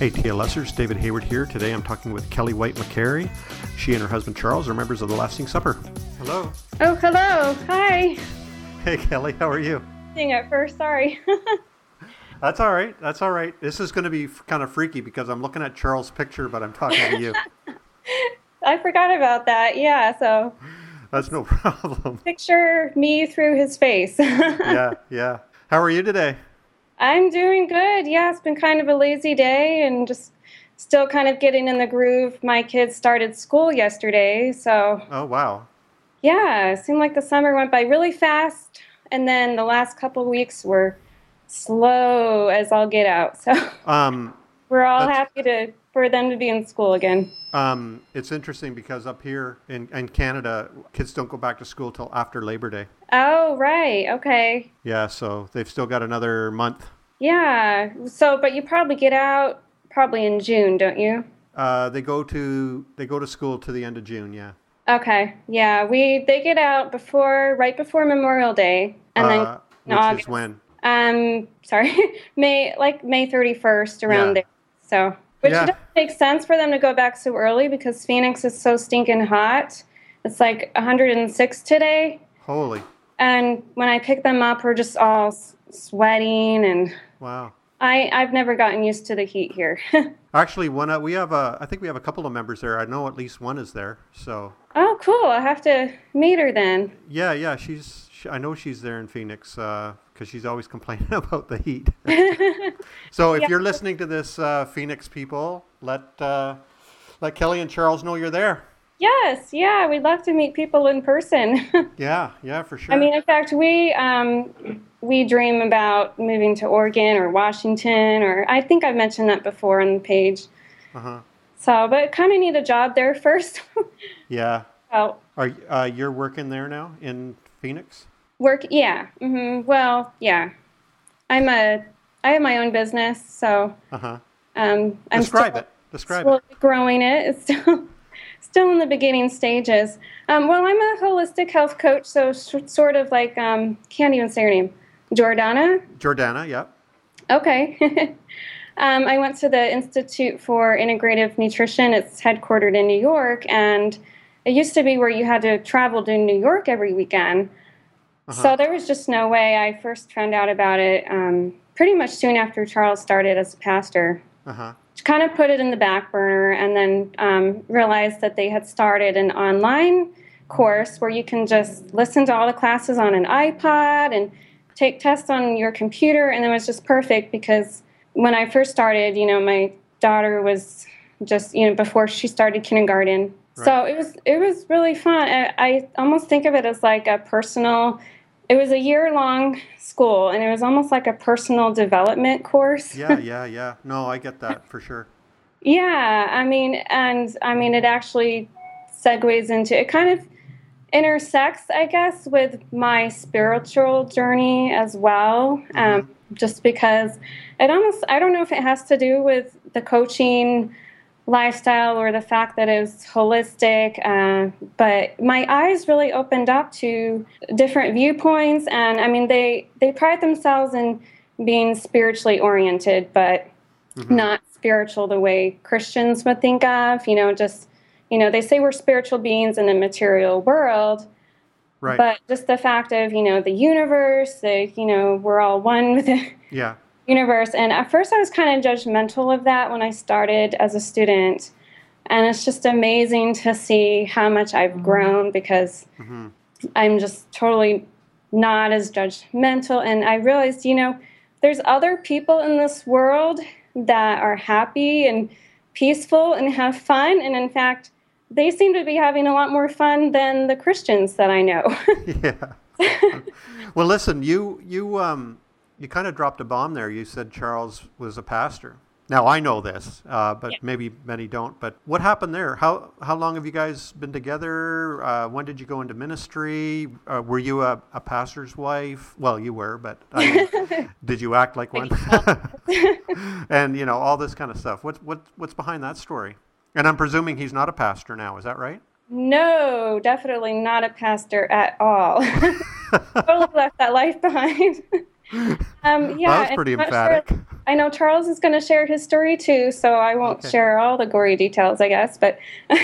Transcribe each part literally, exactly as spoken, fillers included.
Hey T L Sers, David Hayward here. Today I'm talking with Kelly White McCary. She and her husband Charles are members of the Lasting Supper. Hello. Oh, hello. Hi. Hey Kelly, how are you? Seeing at first, sorry. That's all right. That's all right. This is going to be f- kind of freaky because I'm looking at Charles' picture, but I'm talking to you. I forgot about that. Yeah, so. That's no problem. Picture me through his face. Yeah, yeah. How are you today? I'm doing good. Yeah, it's been kind of a lazy day and just still kind of getting in the groove. My kids started school yesterday, so. Oh, wow. Yeah, it seemed like the summer went by really fast, and then the last couple of weeks were slow as all get out. So Um, we're all that's- happy to for them to be in school again. um, it's interesting because up here in, in Canada, kids don't go back to school till after Labor Day. Oh, right. Okay. Yeah, so they've still got another month. Yeah. So, but you probably get out probably in June, don't you? Uh, they go to they go to school to the end of June. Yeah. Okay. Yeah. We they get out before right before Memorial Day, and Uh, then in which August. is when? Um, sorry, May like May thirty-first around Yeah. there. So, which Yeah. doesn't make sense for them to go back so early because Phoenix is so stinking hot. It's like one hundred six today. Holy. And when I pick them up, we're just all s- sweating, and Wow. I, I've never gotten used to the heat here. Actually, one uh, we have a I think we have a couple of members there. I know at least one is there. So Oh, cool. I'll have to meet her then. yeah, yeah. She's she, I know she's there in Phoenix because she's always complaining about the heat. So if Yeah. you're listening to this, uh, Phoenix people, let uh, let Kelly and Charles know you're there. Yes, yeah, we'd love to meet people in person. Yeah, yeah, for sure. I mean, in fact, we um, we dream about moving to Oregon or Washington, or I think I've mentioned that before on the page. uh-huh. So, but kind of need a job there first. Yeah. Oh, Are uh, you're working there now in Phoenix? work, yeah. hmm Well, yeah. I'm a I have my own business, so Uh-huh. um, I'm Describe still, it. Describe slowly it. growing it. It's still still in the beginning stages. Um, well, I'm a holistic health coach, so s- sort of like um, can't even say her name, Jordana. Jordana, yep. Okay. um, I went to the Institute for Integrative Nutrition. It's headquartered in New York, and it used to be where you had to travel to New York every weekend. Uh-huh. So there was just no way. I first found out about it um, pretty much soon after Charles started as a pastor. Uh-huh. Kind of put it in the back burner, and then um, realized that they had started an online course where you can just listen to all the classes on an iPod and take tests on your computer, and it was just perfect because when I first started, you know, my daughter was just, you know, before she started kindergarten. Right. So it was it was really fun. I, I almost think of it as like a personal, it was a year-long school, and it was almost like a personal development course. Yeah, yeah, yeah. No, I get that for sure. Yeah, I mean, and I mean, it actually segues into, it kind of intersects, I guess, with my spiritual journey as well. Um, just because it almost, I don't know if it has to do with the coaching lifestyle or the fact that it's holistic, uh, but my eyes really opened up to different viewpoints. And I mean, they, they pride themselves in being spiritually oriented, but Mm-hmm. not spiritual the way Christians would think of, you know, just, you know, they say we're spiritual beings in the material world, Right. but just the fact of, you know, the universe, the, you know, we're all one with the Yeah. universe. And at first I was kind of judgmental of that when I started as a student. And it's just amazing to see how much I've grown because Mm-hmm. I'm just totally not as judgmental. And I realized, you know, there's other people in this world that are happy and peaceful and have fun. And in fact, they seem to be having a lot more fun than the Christians that I know. Yeah. Well, listen, you you um you kind of dropped a bomb there. You said Charles was a pastor. Now I know this, uh, but Yeah. maybe many don't. But what happened there? How how long have you guys been together? Uh, when did you go into ministry? Uh, were you a, a pastor's wife? Well, you were, but I mean, did you act like one? And you know all this kind of stuff. What's what what's behind that story? And I'm presuming he's not a pastor now. Is that right? No, definitely not a pastor at all. Totally left that life behind. um, yeah, That was and pretty I'm not emphatic. sure- I know Charles is going to share his story too, so I won't Okay. share all the gory details, I guess. But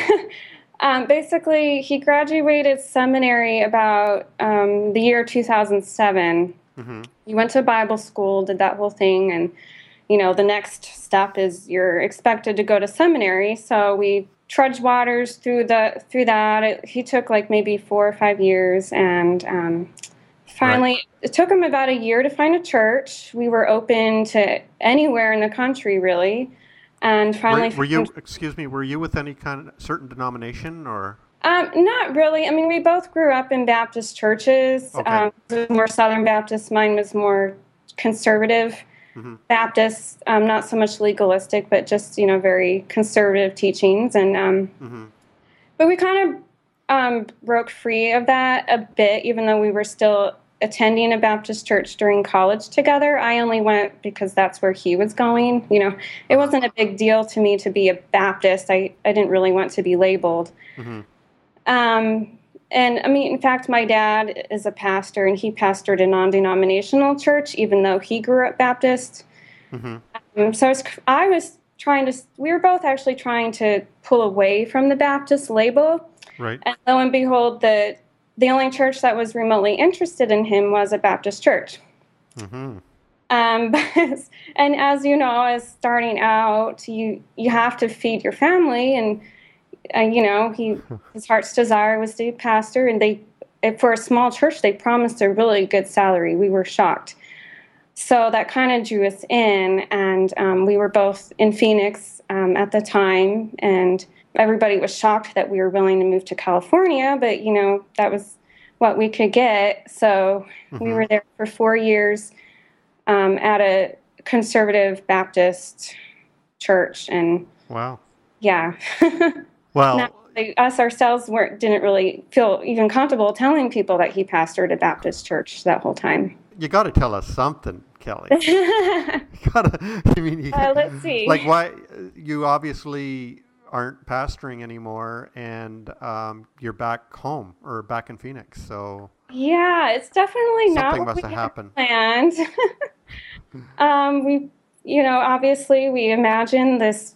um, basically, he graduated seminary about um, the year two thousand seven. Mm-hmm. He went to Bible school, did that whole thing, and you know the next step is you're expected to go to seminary. So we trudged waters through the through that. It, he took like maybe four or five years, and um, finally, Right. it took him about a year to find a church. We were open to anywhere in the country, really, and finally, Were, were you, found- excuse me, were you with any kind of certain denomination or? um, not really. I mean, we both grew up in Baptist churches. Okay. Um, it was more Southern Baptist. Mine was more conservative Mm-hmm. Baptist, um, not so much legalistic, but just you know very conservative teachings. And um, Mm-hmm. but we kind of um, broke free of that a bit, even though we were still attending a Baptist church during college together. I only went because that's where he was going. You know, it wasn't a big deal to me to be a Baptist. I, I didn't really want to be labeled. Mm-hmm. Um, and I mean, in fact, my dad is a pastor, and he pastored a non-denominational church, even though he grew up Baptist. Mm-hmm. Um, so I was, I was trying to, we were both actually trying to pull away from the Baptist label. Right. And lo and behold, the the only church that was remotely interested in him was a Baptist church. Mm-hmm. Um, and as you know, as starting out, you you have to feed your family, and uh, you know he his heart's desire was to be a pastor, and they for a small church they promised a really good salary. We were shocked, so that kind of drew us in, and um, we were both in Phoenix um, at the time, and everybody was shocked that we were willing to move to California, but, you know, that was what we could get. So Mm-hmm. we were there for four years um, at a conservative Baptist church. And, Wow. yeah. Well, Now, like, us ourselves weren't, didn't really feel even comfortable telling people that he pastored a Baptist church that whole time. you got to tell us something, Kelly. You gotta, I mean, you, Uh, let's see. like why you obviously aren't pastoring anymore, and um, you're back home or back in Phoenix. So Yeah, it's definitely not something what must we have had happened. planned. um, we, you know, obviously we imagined this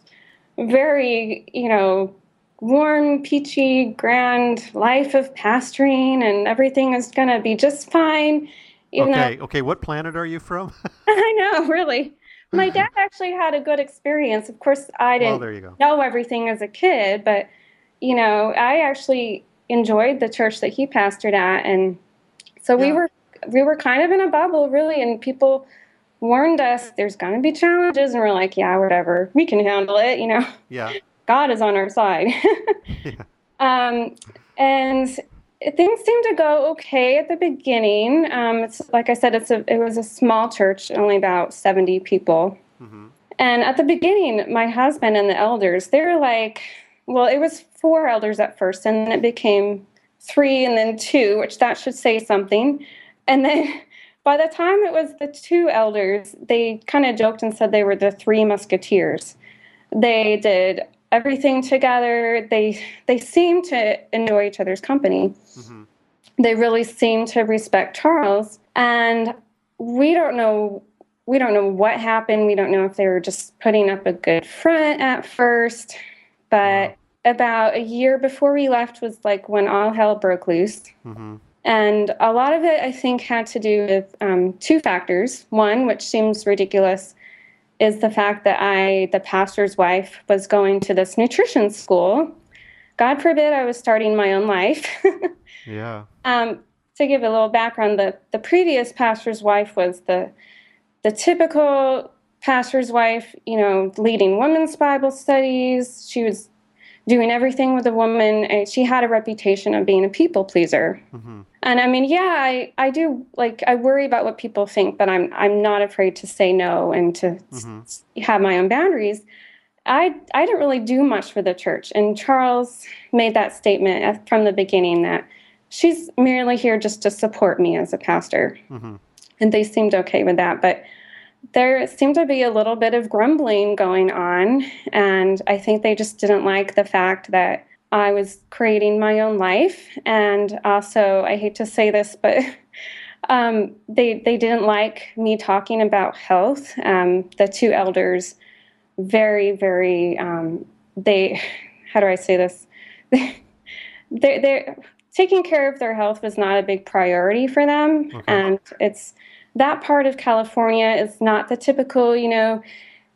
very, you know, warm, peachy, grand life of pastoring, and everything is going to be just fine. Even Okay, though okay. What planet are you from? I know, really. My dad actually had a good experience. Of course, I Well, didn't there you go. know everything as a kid, but, you know, I actually enjoyed the church that he pastored at. And so we Yeah. were we were kind of in a bubble, really, and people warned us there's going to be challenges, and we're like, yeah, whatever. We can handle it, you know. Yeah. God is on our side. Yeah. um, and things seemed to go okay at the beginning. Um, it's like I said, it's a it was a small church, only about seventy people. Mm-hmm. And at the beginning, my husband and the elders, they were like, well, it was four elders at first, and then it became three, and then two, which that should say something. And then by the time it was the two elders, they kind of joked and said they were the three musketeers. They did everything together. They they seemed to enjoy each other's company. Mm-hmm. They really seemed to respect Charles, and we don't know we don't know what happened. We don't know if they were just putting up a good front at first, but Wow. about a year before we left was like when all hell broke loose. Mm-hmm. And a lot of it, I think, had to do with um, two factors. One, which seems ridiculous, is the fact that I, the pastor's wife, was going to this nutrition school. God forbid I was starting my own life. Yeah. um, to give a little background, the, the previous pastor's wife was the the typical pastor's wife, you know, leading women's Bible studies. She was doing everything with a woman, and she had a reputation of being a people pleaser. Mm-hmm. And I mean, yeah, I, I do, like, I worry about what people think, but I'm I'm not afraid to say no and to Mm-hmm. s- have my own boundaries. I I didn't really do much for the church, and Charles made that statement at- from the beginning that she's merely here just to support me as a pastor, Mm-hmm. and they seemed okay with that. But there seemed to be a little bit of grumbling going on, and I think they just didn't like the fact that I was creating my own life. And also, I hate to say this, but um, they they didn't like me talking about health. Um, the two elders, very very, um, they, how do I say this? they they taking care of their health was not a big priority for them, Okay. and it's that part of California is not the typical, you know,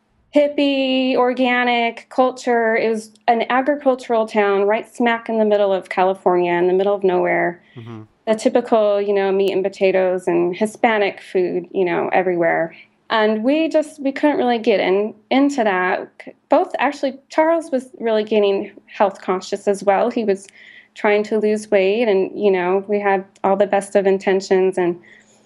hippie, organic culture. It was an agricultural town right smack in the middle of California, in the middle of nowhere. Mm-hmm. The typical, you know, meat and potatoes and Hispanic food, you know, everywhere. And we just, we couldn't really get in into that. Both, actually, Charles was really getting health conscious as well. He was trying to lose weight, and, you know, we had all the best of intentions, and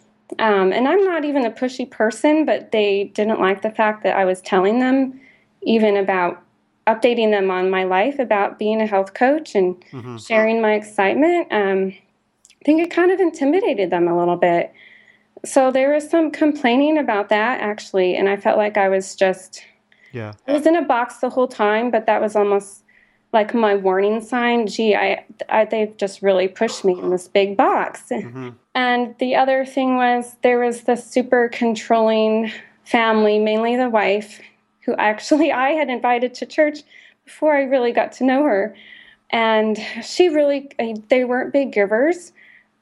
Um, and I'm not even a pushy person, but they didn't like the fact that I was telling them even about updating them on my life about being a health coach and Mm-hmm. sharing my excitement. Um, I think it kind of intimidated them a little bit. So there was some complaining about that, actually, and I felt like I was just, Yeah. I was in a box the whole time, but that was almost like my warning sign. Gee, I, I they've just really pushed me in this big box. Mm-hmm. And the other thing was there was this super controlling family, mainly the wife, who actually I had invited to church before I really got to know her. And she really, they weren't big givers,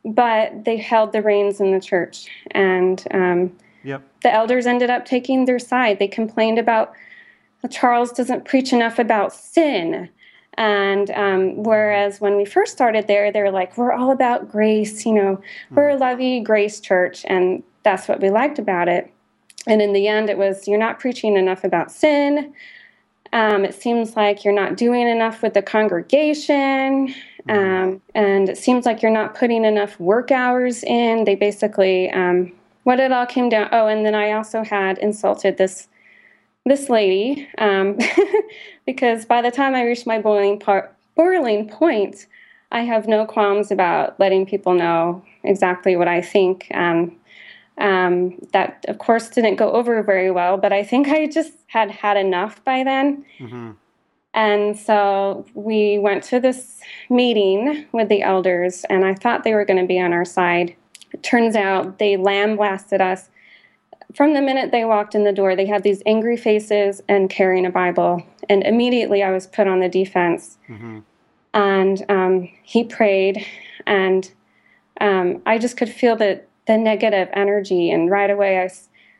but they held the reins in the church. And um, Yep. the elders ended up taking their side. They complained about Charles doesn't preach enough about sin. And um, whereas when we first started there, they were like, we're all about grace, you know, we're a lovey grace church. And that's what we liked about it. And in the end, it was, you're not preaching enough about sin. Um, it seems like you're not doing enough with the congregation. Um, and it seems like you're not putting enough work hours in. They basically, um, what it all came down. Oh, and then I also had insulted this this lady, um, because by the time I reached my boiling, par- boiling point, I have no qualms about letting people know exactly what I think. Um, um, that, of course, didn't go over very well, but I think I just had had enough by then. Mm-hmm. And so we went to this meeting with the elders, and I thought they were going to be on our side. It turns out they lambasted us. From the minute they walked in the door, they had these angry faces and carrying a Bible. And immediately I was put on the defense. Mm-hmm. And um, he prayed, and um, I just could feel the, the negative energy. And right away, I,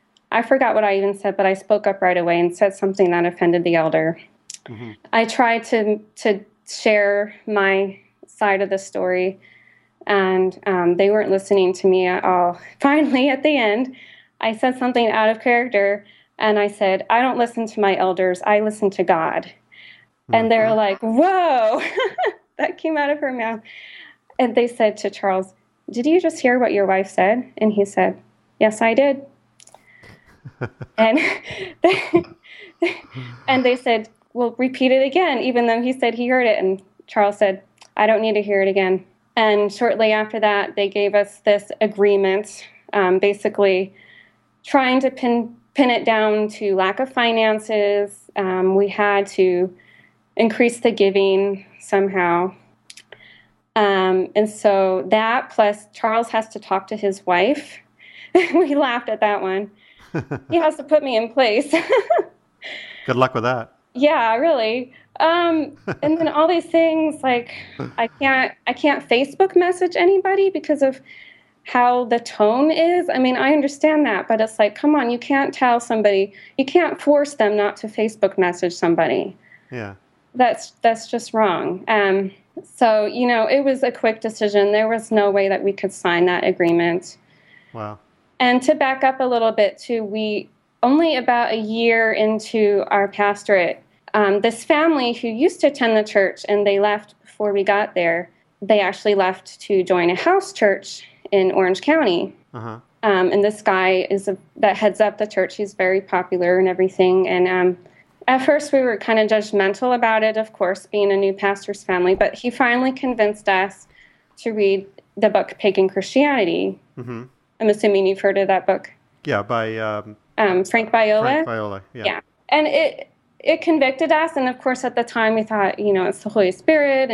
I forgot what I even said, but I spoke up right away and said something that offended the elder. Mm-hmm. I tried to, to share my side of the story, and um, they weren't listening to me at all. Finally, at the end, I said something out of character, and I said, I don't listen to my elders, I listen to God. Mm-hmm. And they're like, whoa, that came out of her mouth. And they said to Charles, did you just hear what your wife said? And he said, yes, I did. and, they, and they said, well, repeat it again, even though he said he heard it. And Charles said, I don't need to hear it again. And shortly after that, they gave us this agreement, um, basically trying to pin pin it down to lack of finances. Um, we had to increase the giving somehow. Um, and so that, plus Charles has to talk to his wife. We laughed at that one. He has to put me in place. Good luck with that. Yeah, really. Um, and then all these things, like I can't I can't Facebook message anybody because of how the tone is. I mean, I understand that, but it's like, come on, you can't tell somebody, you can't force them not to Facebook message somebody. Yeah. That's that's just wrong. Um, so, you know, it was a quick decision. There was no way that we could sign that agreement. Wow. And to back up a little bit too, we only about a year into our pastorate, um, this family who used to attend the church and they left before we got there, they actually left to join a house church in Orange County. Uh-huh. Um, and this guy is a, that heads up the church. He's very popular and everything. And um, at first we were kind of judgmental about it, of course, being a new pastor's family. But he finally convinced us to read the book Pagan Christianity. Mm-hmm. I'm assuming you've heard of that book. Yeah, by um, um, Frank Viola. Frank Viola, yeah. Yeah. And it it convicted us. And, of course, at the time we thought, you know, it's the Holy Spirit. And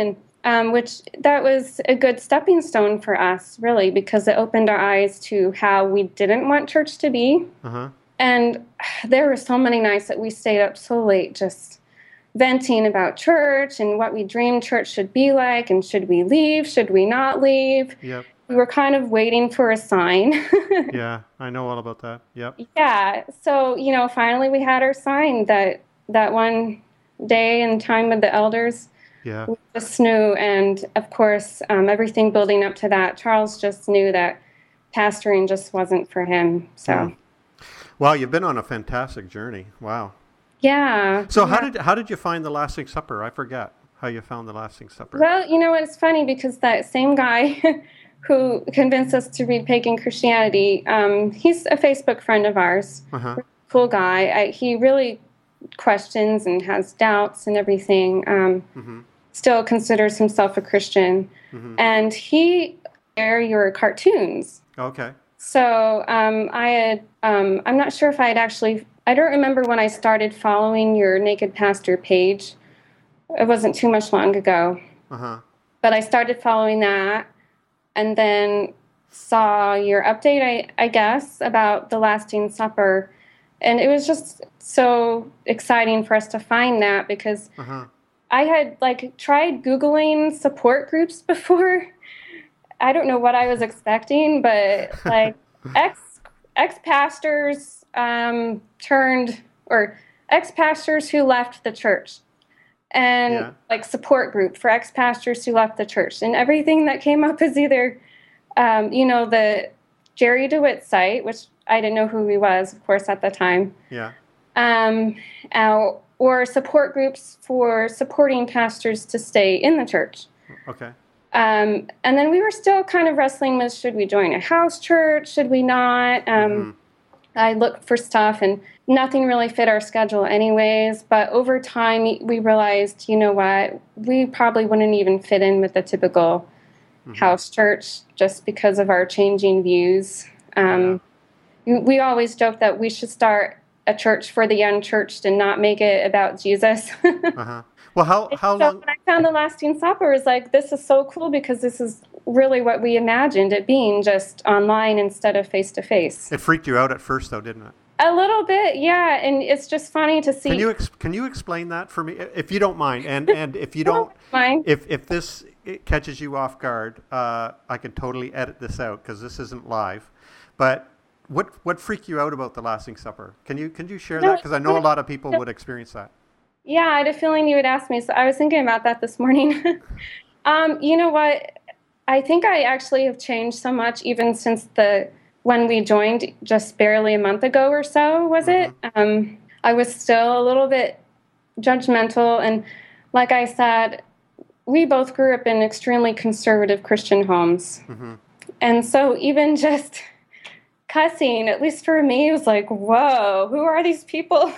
um, which that was a good stepping stone for us, really, because it opened our eyes to how we didn't want church to be. Uh-huh. And there were so many nights that we stayed up so late just venting about church and what we dreamed church should be like, and should we leave, should we not leave? Yep. We were kind of waiting for a sign. Yeah, I know all about that. Yep. Yeah. So, you know, finally we had our sign that that one day and time with the elders. Yeah. We just knew, and of course, um, everything building up to that, Charles just knew that pastoring just wasn't for him. So. Mm. Wow, you've been on a fantastic journey. Wow. Yeah. So yeah. how did how did you find the Lasting Supper? I forget how you found the Lasting Supper. Well, you know what? It's funny because that same guy who convinced us to read Pagan Christianity, um, he's a Facebook friend of ours. Uh-huh. Cool guy. I, he really questions and has doubts and everything. Um, mm-hmm. Still considers himself a Christian, mm-hmm. and he share your cartoons. Okay. So um, I had. Um, I'm not sure if I had actually. I don't remember when I started following your Naked Pastor page. It wasn't too much long ago. Uh-huh. But I started following that, and then saw your update, I, I guess, about the Lasting Supper. And it was just so exciting for us to find that, because uh-huh. I had, like, tried Googling support groups before. I don't know what I was expecting, but, like, ex, ex-pastors um, turned, or ex-pastors who left the church. And, yeah. like, support group for ex-pastors who left the church. And everything that came up is either, um, you know, the Jerry DeWitt site, which I didn't know who he was, of course, at the time. Yeah. Um, uh, or support groups for supporting pastors to stay in the church. Okay. Um, and then we were still kind of wrestling with, should we join a house church? Should we not? Um, mm-hmm. I looked for stuff, and nothing really fit our schedule anyways. But over time, we realized, you know what, we probably wouldn't even fit in with the typical mm-hmm. house church just because of our changing views. Um, yeah. We always joke that we should start a church for the unchurched and not make it about Jesus. uh-huh. Well, how how so long? When I found the Lasting Supper, I was like, this is so cool, because this is really what we imagined it being, just online instead of face to face. It freaked you out at first, though, didn't it? A little bit, yeah, and it's just funny to see. Can you ex- can you explain that for me, if you don't mind? And and if you don't mind, if if this catches you off guard, uh, I can totally edit this out because this isn't live. But what what freaked you out about the Lasting Supper? Can you can you share no, that? Because I know a lot of people would experience that. Yeah, I had a feeling you would ask me, so I was thinking about that this morning. um, you know what? I think I actually have changed so much, even since the when we joined just barely a month ago or so, was mm-hmm. it? Um, I was still a little bit judgmental, and like I said, we both grew up in extremely conservative Christian homes. Mm-hmm. And so even just cussing, at least for me, was like, whoa, who are these people?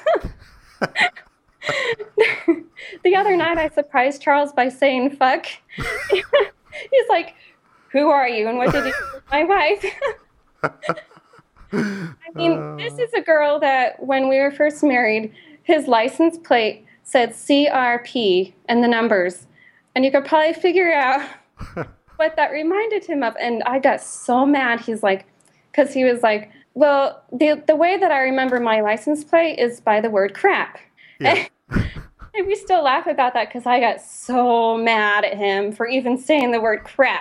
The other night, I surprised Charles by saying fuck. He's like, who are you, and what did you do with my wife? I mean, this is a girl that when we were first married, his license plate said C R P and the numbers. And you could probably figure out what that reminded him of. And I got so mad. He's like, because he was like, well, the the way that I remember my license plate is by the word crap. Yeah. And we still laugh about that because I got so mad at him for even saying the word crap.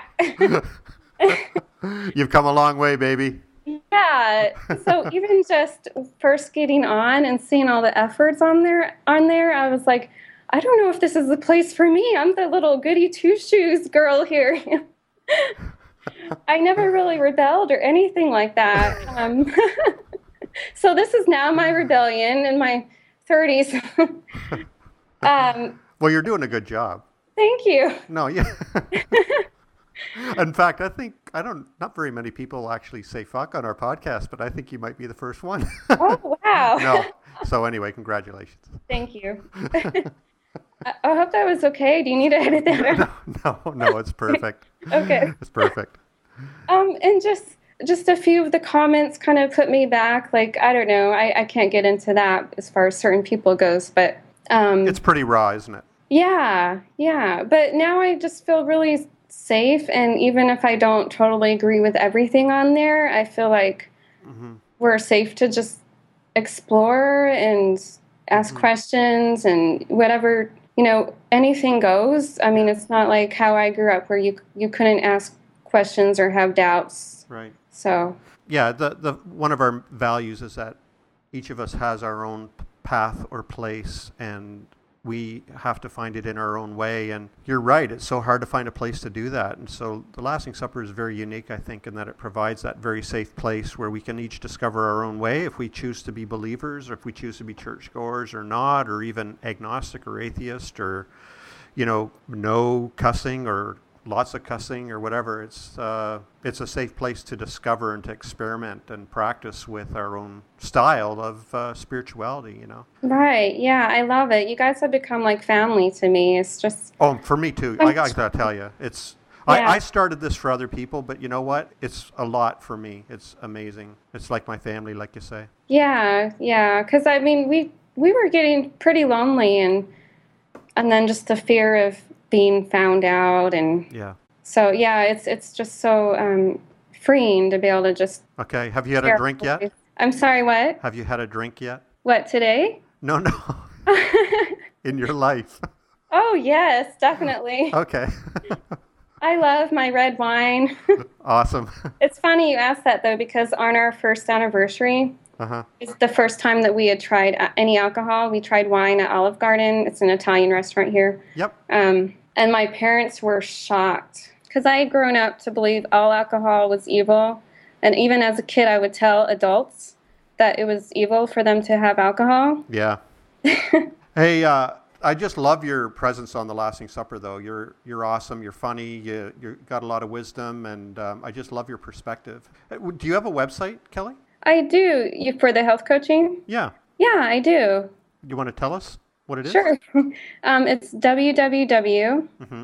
You've come a long way, baby. Yeah. So even just first getting on and seeing all the efforts on there, on there, I was like, I don't know if this is the place for me. I'm the little goody two-shoes girl here. I never really rebelled or anything like that. Um, so this is now my rebellion in my thirties. um, well, you're doing a good job. Thank you. No, yeah. In fact, I think, I don't, not very many people actually say fuck on our podcast, but I think you might be the first one. Oh, wow. No. So anyway, congratulations. Thank you. I, I hope that was okay. Do you need to edit that out? No, no, no, it's perfect. Okay. It's perfect. Um, and just, just a few of the comments kind of put me back. Like, I don't know. I, I can't get into that as far as certain people goes, but... Um, it's pretty raw, isn't it? Yeah, yeah. But now I just feel really safe. And even if I don't totally agree with everything on there, I feel like Mm-hmm. we're safe to just explore and ask Mm-hmm. questions and whatever, you know, anything goes. I mean, Yeah. it's not like how I grew up where you you couldn't ask questions or have doubts. Right. So, Yeah. The the one of our values is that each of us has our own path or place, and we have to find it in our own way. And you're right, it's so hard to find a place to do that. And so the Lasting Supper is very unique, I think, in that it provides that very safe place where we can each discover our own way if we choose to be believers, or if we choose to be churchgoers or not, or even agnostic or atheist, or, you know, no cussing or lots of cussing or whatever. It's uh, it's a safe place to discover and to experiment and practice with our own style of uh, spirituality, you know. right. Yeah, I love it. You guys have become like family to me. It's just, Oh, for me too. I gotta tell you, it's. I, yeah. I started this for other people, but you know what? It's a lot for me. It's amazing. It's like my family, like you say. Yeah, yeah. Because I mean, we we were getting pretty lonely, and and then just the fear of being found out, and Yeah. so yeah, it's it's just so um, freeing to be able to just Okay. Have you had a share. drink yet? I'm sorry, what? Have you had a drink yet? What, today? No, no. In your life. Oh yes, definitely. Okay. I love my red wine. Awesome. It's funny you asked that though, because on our first anniversary, Uh-huh. it's the first time that we had tried a- any alcohol. We tried wine at Olive Garden. It's an Italian restaurant here. Yep. Um, and my parents were shocked because I had grown up to believe all alcohol was evil. And even as a kid, I would tell adults that it was evil for them to have alcohol. Yeah. Hey, uh, I just love your presence on the Lasting Supper, though. You're you're awesome. You're funny. You you got a lot of wisdom, and um, I just love your perspective. Uh, Do you have a website, Kelly? I do. You, for the health coaching? Yeah. Yeah, I do. You want to tell us what it is? Sure. Um, it's www Mm-hmm.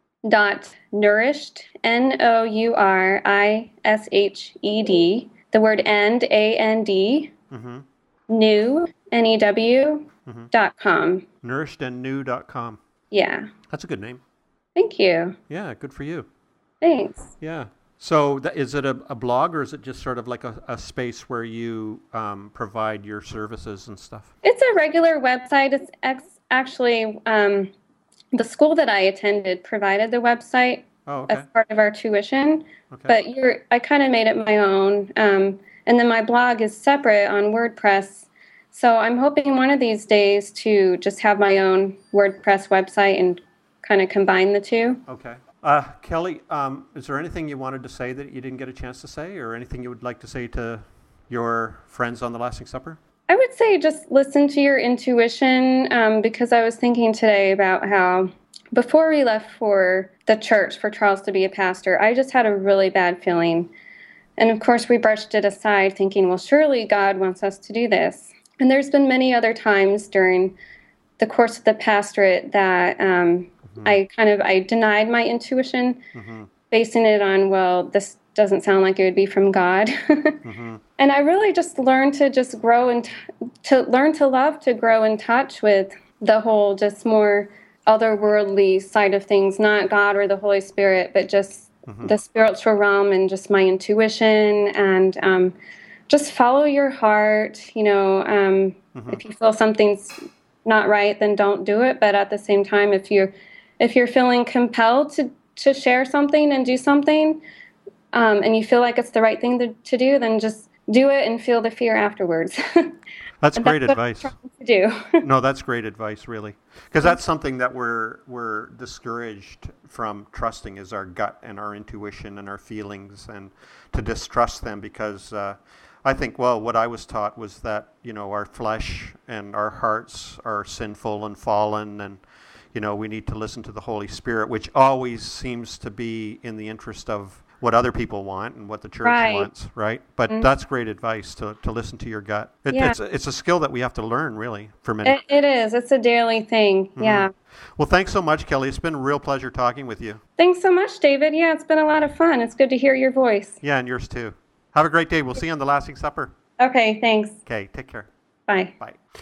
dot nourished, N O U R I S H E D, the word end, A N D, Mm-hmm. new, N E W, Mm-hmm. dot com. nourished and new dot com. Yeah. That's a good name. Thank you. Yeah, good for you. Thanks. Yeah. So th- is it a, a blog, or is it just sort of like a, a space where you um, provide your services and stuff? It's a regular website. It's ex- actually um, the school that I attended provided the website Oh, okay. as part of our tuition. Okay. But you're, I kind of made it my own. Um, and then my blog is separate on WordPress. So I'm hoping one of these days to just have my own WordPress website and kind of combine the two. Okay. Uh, Kelly, um, is there anything you wanted to say that you didn't get a chance to say, or anything you would like to say to your friends on the Lasting Supper? I would say just listen to your intuition, um, because I was thinking today about how before we left for the church for Charles to be a pastor, I just had a really bad feeling. And of course, we brushed it aside thinking, well, surely God wants us to do this. And there's been many other times during the course of the pastorate that um, mm-hmm. I kind of, I denied my intuition, mm-hmm. basing it on, well, this doesn't sound like it would be from God. mm-hmm. And I really just learned to just grow and t- to learn to love, to grow in touch with the whole just more otherworldly side of things, not God or the Holy Spirit, but just mm-hmm. the spiritual realm and just my intuition, and um, just follow your heart. You know, um, mm-hmm. if you feel something's not right, then don't do it. But at the same time, if you're if you're feeling compelled to, to share something and do something, um, and you feel like it's the right thing to, to do, then just do it and feel the fear afterwards. That's great that's advice. What I'm trying to do. No, that's great advice, really, because that's something that we're we're discouraged from trusting, is our gut and our intuition and our feelings, and to distrust them, because uh, I think, well, what I was taught was that, you know, our flesh and our hearts are sinful and fallen, and, you know, we need to listen to the Holy Spirit, which always seems to be in the interest of what other people want and what the church right. wants, right? But mm-hmm. that's great advice, to, to listen to your gut. It, yeah. It's, it's a skill that we have to learn, really, for many. It, it is. It's a daily thing, mm-hmm. yeah. Well, thanks so much, Kelly. It's been a real pleasure talking with you. Thanks so much, David. Yeah, it's been a lot of fun. It's good to hear your voice. Yeah, and yours too. Have a great day. We'll see you on the Lasting Supper. Okay, thanks. Okay, take care. Bye. Bye.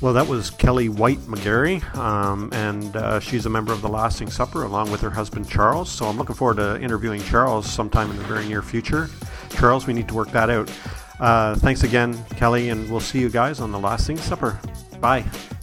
Well, that was Kelly White McGarry, um, and uh, she's a member of the Lasting Supper along with her husband Charles. So I'm looking forward to interviewing Charles sometime in the very near future. Charles, we need to work that out. Uh, thanks again, Kelly, and we'll see you guys on the Lasting Supper. Bye.